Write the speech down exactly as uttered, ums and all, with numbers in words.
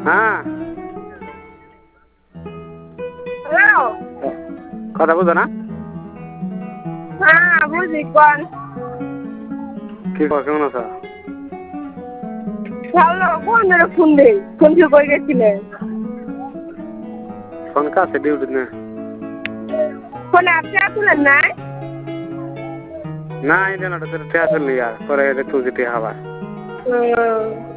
হ্যাঁ হ্যালো কথা বুঝো না হ্যাঁ বুঝি কোন কি কর কেমন আছো ভালো কোন ধরে ফোন দেই ফোন কি কই গেছিলে ফোন কাছে ডিউটি না ফোন আপনি আসলেন নাই না এটা না তো টেয়া চললি আর পরে এটা তুই যেতে হবা হুম